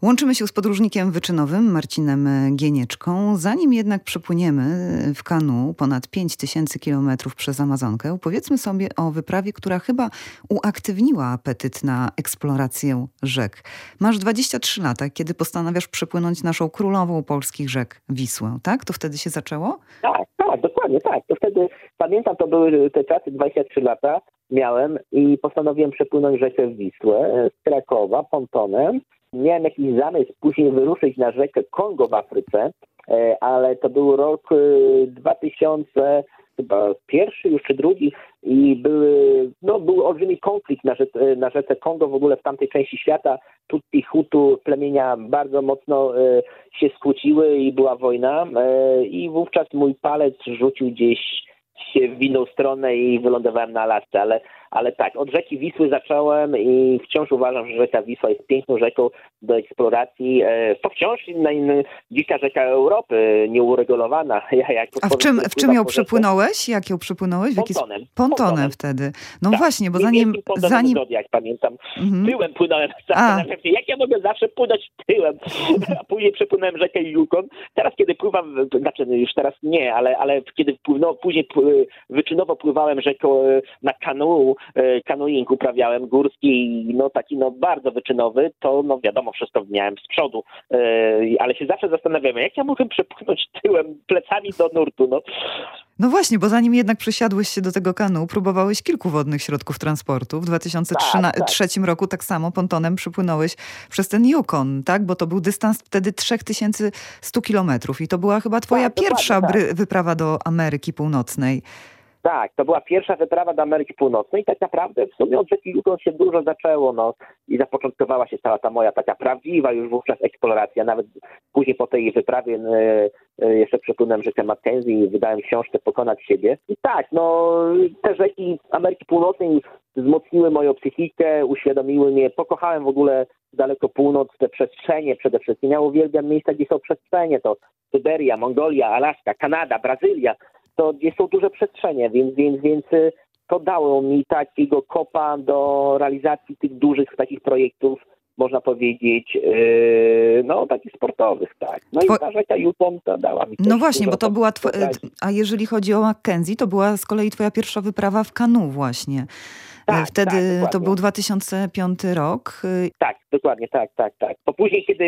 Łączymy się z podróżnikiem wyczynowym Marcinem Gienieczką. Zanim jednak przepłyniemy w kanu ponad 5000 kilometrów przez Amazonkę, powiedzmy sobie o wyprawie, która chyba uaktywniła apetyt na eksplorację rzek. Masz 23 lata, kiedy postanawiasz przepłynąć naszą królową polskich rzek, Wisłę, tak? To wtedy się zaczęło? Tak, dokładnie tak. To wtedy, pamiętam, to były te czasy, 23 lata miałem i postanowiłem przepłynąć rzekę Wisłę z Krakowa pontonem. Miałem jakiś zamysł później wyruszyć na rzekę Kongo w Afryce, ale to był rok 2000, chyba pierwszy już czy drugi i był olbrzymi konflikt na rzece Kongo, w ogóle w tamtej części świata. Tutsi, Hutu, plemienia bardzo mocno się skłóciły i była wojna i wówczas mój palec rzucił gdzieś się w inną stronę i wylądowałem na Alasce, ale tak, od rzeki Wisły zacząłem i wciąż uważam, że rzeka Wisła jest piękną rzeką do eksploracji. To wciąż dzika rzeka Europy, nieuregulowana. A w czym ją przepłynąłeś? Jak ją przepłynąłeś? Pontonem wtedy. No tak, właśnie, bo zanim... Jak pamiętam, tyłem płynąłem. Zastanawiam się, jak ja mogę zawsze płynąć tyłem. A później przepłynąłem rzekę Yukon. Teraz, kiedy pływam, znaczy już teraz nie, ale kiedy później wyczynowo pływałem rzeką na canoeing uprawiałem górski, taki bardzo wyczynowy, to wiadomo, wszystko miałem z przodu, ale się zawsze zastanawiałem, jak ja mogłem przepłynąć tyłem, plecami do nurtu, No właśnie, bo zanim jednak przesiadłeś się do tego kanu, próbowałeś kilku wodnych środków transportu. W 2003 roku tak samo pontonem przypłynąłeś przez ten Yukon, tak? Bo to był dystans wtedy 3100 kilometrów i to była chyba twoja pierwsza wyprawa do Ameryki Północnej. Tak, to była pierwsza wyprawa do Ameryki Północnej i tak naprawdę w sumie od rzeki Yukon się dużo zaczęło, i zapoczątkowała się cała ta moja taka prawdziwa już wówczas eksploracja. Nawet później po tej wyprawie jeszcze przepłynąłem rzekę Mackenzie i wydałem książkę Pokonać siebie. I tak, te rzeki Ameryki Północnej wzmocniły moją psychikę, uświadomiły mnie, pokochałem w ogóle daleko północ, te przestrzenie przede wszystkim. Ja uwielbiam miejsca, gdzie są przestrzenie, to Syberia, Mongolia, Alaska, Kanada, Brazylia. To gdzie są duże przestrzenie, więc to dało mi takiego kopa do realizacji tych dużych takich projektów, można powiedzieć, takich sportowych, tak. I ta rzeka Yukon to dała mi. No właśnie, bo to była a jeżeli chodzi o Mackenzie, to była z kolei twoja pierwsza wyprawa w kanu właśnie. Wtedy to był 2005 rok. Tak, dokładnie, tak. Bo później, kiedy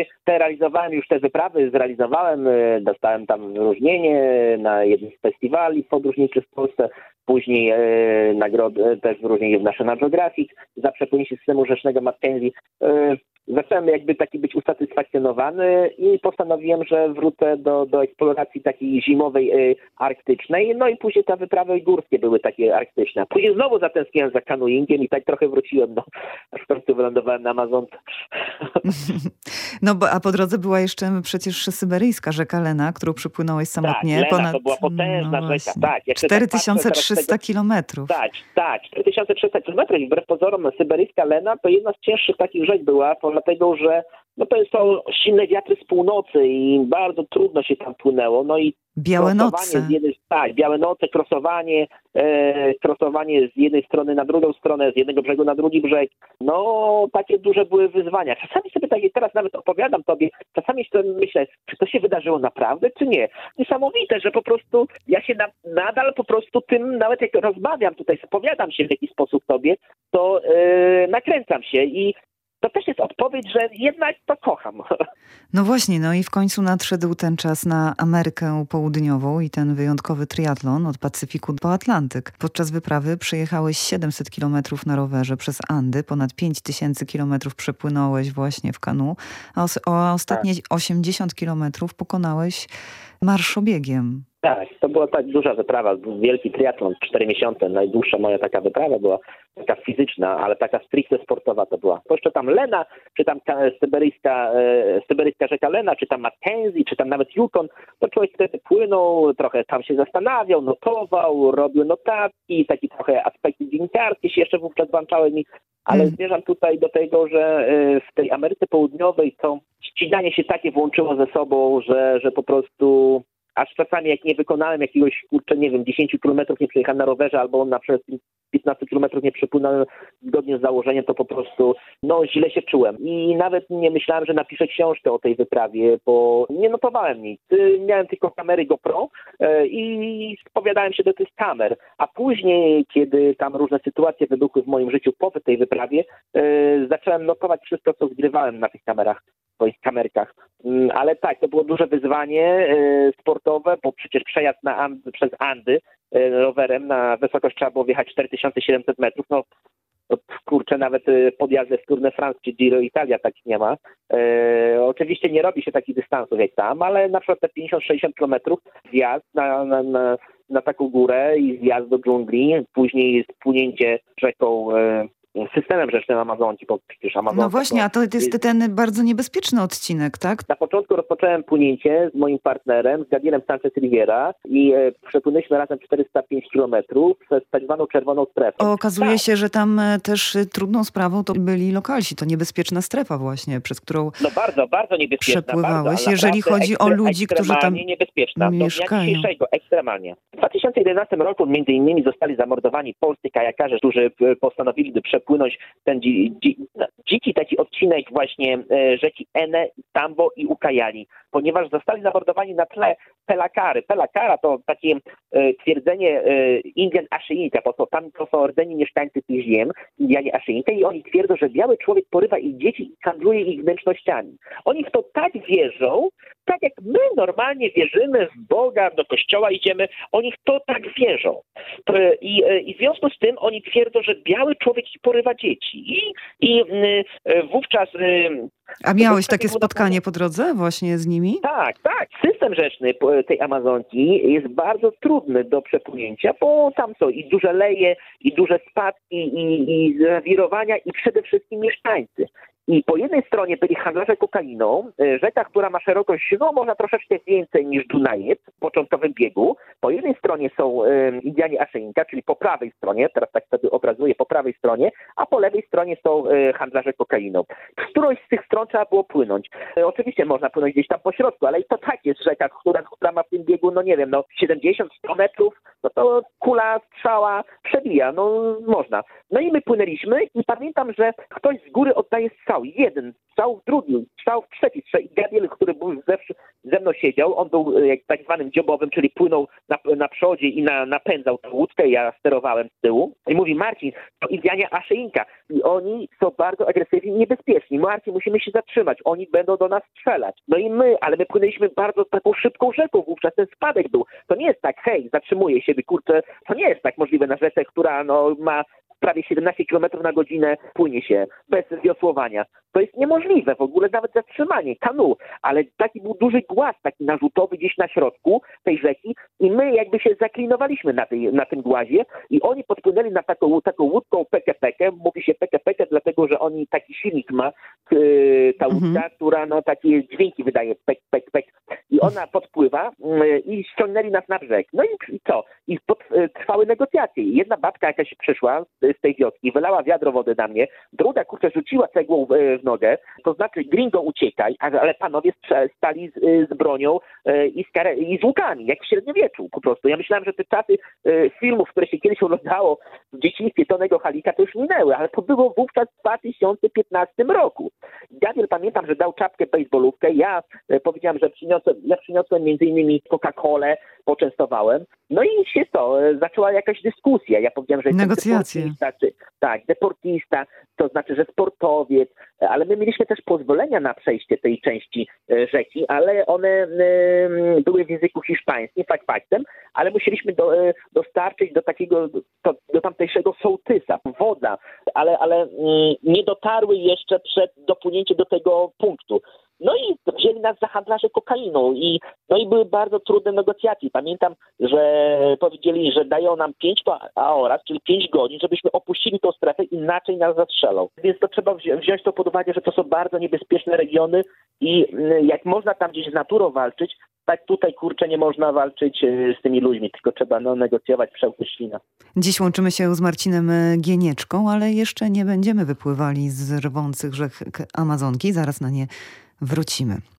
te wyprawy zrealizowałem, dostałem tam wyróżnienie na jednym z festiwali podróżniczych w Polsce, później nagrodę, też wyróżnienie w National Geographic za przepłynięcie systemu rzecznego Mackenzie. Zacząłem taki być usatysfakcjonowany i postanowiłem, że wrócę do eksploracji takiej zimowej, arktycznej. I później te wyprawy górskie były takie arktyczne. Później znowu zatęskniłem za canoeingiem i tak trochę wróciłem, aż w końcu wylądowałem na Amazonce. A po drodze była jeszcze przecież syberyjska rzeka Lena, którą przepłynąłeś samotnie. Tak, Lena to była potężna rzeka. Tak, 4300 kilometrów. Tak, 4300 kilometrów i wbrew pozorom syberyjska Lena to jedna z cięższych takich rzek była, dlatego że to są silne wiatry z północy i bardzo trudno się tam płynęło. I białe noce. Białe noce, krosowanie z jednej strony na drugą stronę, z jednego brzegu na drugi brzeg. Takie duże były wyzwania. Czasami sobie teraz nawet opowiadam tobie, czasami sobie myślę, czy to się wydarzyło naprawdę, czy nie. Niesamowite, że po prostu ja się nadal po prostu tym, nawet jak rozmawiam tutaj, spowiadam się w jakiś sposób tobie, to nakręcam się i to też jest odpowiedź, że jednak to kocham. No właśnie, i w końcu nadszedł ten czas na Amerykę Południową i ten wyjątkowy triatlon od Pacyfiku po Atlantyk. Podczas wyprawy przejechałeś 700 kilometrów na rowerze przez Andy, ponad 5000 kilometrów przepłynąłeś właśnie w kanu, a ostatnie 80 kilometrów pokonałeś marszobiegiem. Tak, to była tak duża wyprawa, wielki triatlon, 4 miesiące, najdłuższa moja taka wyprawa była taka fizyczna, ale taka stricte sportowa to była. To jeszcze tam Lena, czy tam syberyjska rzeka Lena, czy tam Mackenzie, czy tam nawet Yukon, to człowiek wtedy płynął, trochę tam się zastanawiał, notował, robił notatki, taki trochę aspekty dziennikarskie się jeszcze wówczas włączały mi, ale zmierzam tutaj do tego, że w tej Ameryce Południowej to ściganie się takie włączyło ze sobą, że po prostu aż czasami jak nie wykonałem jakiegoś, nie wiem, 10 kilometrów nie przejechałem na rowerze, albo na przykład 15 kilometrów nie przepłynąłem zgodnie z założeniem, to po prostu źle się czułem. I nawet nie myślałem, że napiszę książkę o tej wyprawie, bo nie notowałem nic. Miałem tylko kamery GoPro i spowiadałem się do tych kamer. A później, kiedy tam różne sytuacje wybuchły w moim życiu po tej wyprawie, zacząłem notować wszystko, co zgrywałem na tych kamerach, w swoich kamerkach. Ale tak, to było duże wyzwanie sportowe, bo przecież przejazd przez Andy rowerem na wysokość trzeba było wjechać 4700 metrów. Kurczę, nawet podjazdy w Tour de France czy Giro Italia takich nie ma. Oczywiście nie robi się takich dystansów jak tam, ale na przykład te 50-60 kilometrów zjazd na taką górę i zjazd do dżungli, później jest płynięcie rzeką, systemem rzecznym Amazonki, bo przecież Amazonka... No właśnie, a to jest ten bardzo niebezpieczny odcinek, tak? Na początku rozpocząłem płynięcie z moim partnerem, z Gabrielem Sanchez Riviera i przepłynęliśmy razem 405 kilometrów przez tak zwaną czerwoną strefę. Okazuje się, że tam też trudną sprawą to byli lokalsi, to niebezpieczna strefa właśnie, przez którą bardzo, bardzo niebezpieczna. Przepływałeś, jeżeli chodzi o ludzi, którzy tam niebezpieczna. mieszkają. Do dnia dzisiejszego, ekstremalnie. W 2011 roku między innymi zostali zamordowani polscy kajakarze, którzy postanowili przepłynąć ten dziki taki odcinek właśnie rzeki Ene, Tambo i Ucayali, ponieważ zostali zamordowani na tle Pelakary. Pelakara to takie twierdzenie Indian Aszyinka, bo to są rdzenni mieszkańcy tych ziem, Indianie Aszyinka, i oni twierdzą, że biały człowiek porywa ich dzieci i handluje ich wnętrznościami. Oni w to tak wierzą, tak jak my normalnie wierzymy w Boga, do kościoła idziemy, oni w to tak wierzą. I w związku z tym oni twierdzą, że biały człowiek porywa dzieci. I wówczas... A miałeś takie spotkanie po drodze właśnie z nimi? Tak. System rzeczny tej Amazonki jest bardzo trudny do przepłynięcia, bo tam są i duże leje, i duże spadki, i zawirowania, i przede wszystkim mieszkańcy. I po jednej stronie byli handlarze kokainą, rzeka, która ma szerokość, można troszeczkę więcej niż Dunajec w początkowym biegu. Po jednej stronie są Indianie Aszyinka, czyli po prawej stronie, teraz tak sobie obrazuję, po prawej stronie, a po lewej stronie są handlarze kokainą. W którąś z tych stron trzeba było płynąć. Oczywiście można płynąć gdzieś tam po środku, ale i to tak jest rzeka, która ma w tym biegu, 70-100 metrów, to kula, strzała przebija, można. I my płynęliśmy i pamiętam, że ktoś z góry oddaje strzał. Jeden strzał, drugi strzał, trzeci strzał. I Gabriel, który był ze mną siedział, on był jak tak zwanym dziobowym, czyli płynął na przodzie i napędzał tę łódkę, ja sterowałem z tyłu. I mówi: Marcin, to Indianie Aszyinka. I oni są bardzo agresywni i niebezpieczni. Marcin, musimy się zatrzymać. Oni będą do nas strzelać. Ale my płynęliśmy bardzo taką szybką rzeką wówczas. Ten spadek był. To nie jest tak, hej, zatrzymuję się, kurczę. To nie jest tak możliwe na rzece, która ma prawie 17 km na godzinę, płynie się bez wiosłowania. To jest niemożliwe w ogóle, nawet zatrzymanie, kanu. Ale taki był duży głaz, taki narzutowy gdzieś na środku tej rzeki i my jakby się zaklinowaliśmy na tym głazie i oni podpłynęli na taką łódką peke-peke. Mówi się peke-peke, dlatego że oni taki silnik ma, ta łódka, która takie dźwięki wydaje, pek, pek, pek. I ona podpływa i ściągnęli nas na brzeg. I co? I trwały negocjacje. Jedna babka jakaś przyszła z tej wioski, wylała wiadro wody na mnie, druga, rzuciła cegłą w nogę, to znaczy gringo uciekaj, ale panowie stali z bronią i z łukami, jak w średniowieczu po prostu. Ja myślałem, że te czasy filmów, które się kiedyś oglądało w dzieciństwie Tonego Halika, to już minęły, ale to było wówczas w 2015 roku. Gabriel, pamiętam, że dał czapkę bejsbolówkę, ja powiedziałem, że przyniosłem między innymi Coca-Colę, poczęstowałem. I się zaczęła jakaś dyskusja. Ja powiedziałem, że negocjacje. Deportista, to znaczy, że sportowiec, ale my mieliśmy też pozwolenia na przejście tej części rzeki, ale one były w języku hiszpańskim, faktem, ale musieliśmy dostarczyć do tamtejszego sołtysa woda, ale nie dotarły jeszcze przed dopłynięciem do tego punktu. I wzięli nas za handlarzy kokainą i były bardzo trudne negocjacje. Pamiętam, że powiedzieli, że dają nam 5 horas, czyli 5 godzin, żebyśmy opuścili tą strefę, inaczej nas zastrzelą. Więc to trzeba wziąć to pod uwagę, że to są bardzo niebezpieczne regiony i jak można tam gdzieś z naturą walczyć, tak tutaj, nie można walczyć z tymi ludźmi, tylko trzeba negocjować przełknąć ślina. Dziś łączymy się z Marcinem Gienieczką, ale jeszcze nie będziemy wypływali z rwących rzek Amazonki. Zaraz na nie wrócimy.